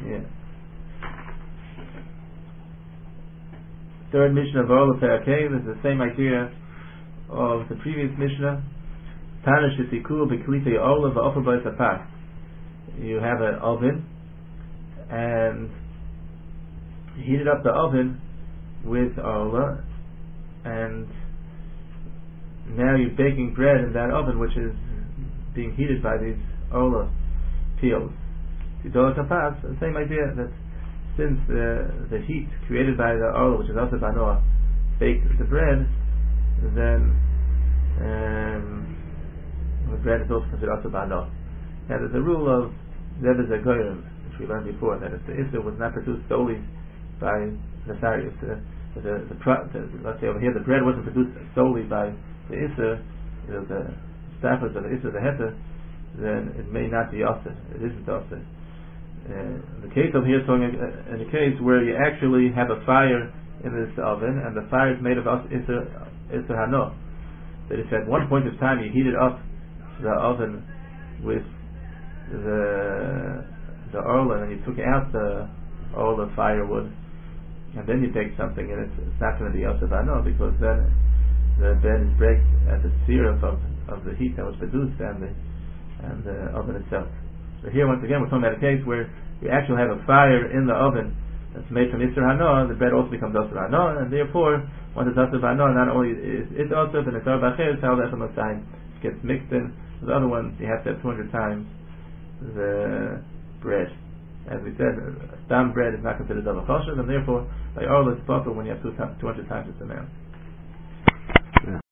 Yeah. Third Mishnah of Orla Perakei. This is the same idea of the previous Mishnah. Tana Shetiku B'Klitei Orla V'Ofer B'Es HaPas. You have an oven, and you heated up the oven with Orla, and now you're baking bread in that oven, which is being heated by these Orla peels. Tidolat HaPas, the same idea that since the heat created by the Orla, which is also Banoah, baked the bread, then the bread is also considered also Banoah. Now there's a rule of Zebez HaGoyim, which we learned before, that if the Isser was not produced solely by let's say over here the bread wasn't produced solely by the Isser, the staffers of the Isser, the Heter, then it may not be Osir. It isn't Osir. The case over here is talking in a case where you actually have a fire in this oven, and the fire is made of Isser Hano. That if at one point of time you heated up the oven with the Orla, and you took out the Orla firewood, and then you take something, and it's not going to be Osir Hano, because then the bread is baked at the syrup of the heat that was produced and the oven itself. So here once again we're talking about a case where you actually have a fire in the oven that's made from Isser Hano, the bread also becomes Osir Hano, and therefore once it's Osir Hano, not only is it Osir, but it's Ar B'Acher, it's Hal Lechem Osayim, it gets mixed in. With the other ones you have to have 200 times the bread. As we said, stam bread is not considered double kosher, and therefore by Orla it's possible when you have 200 times this amount.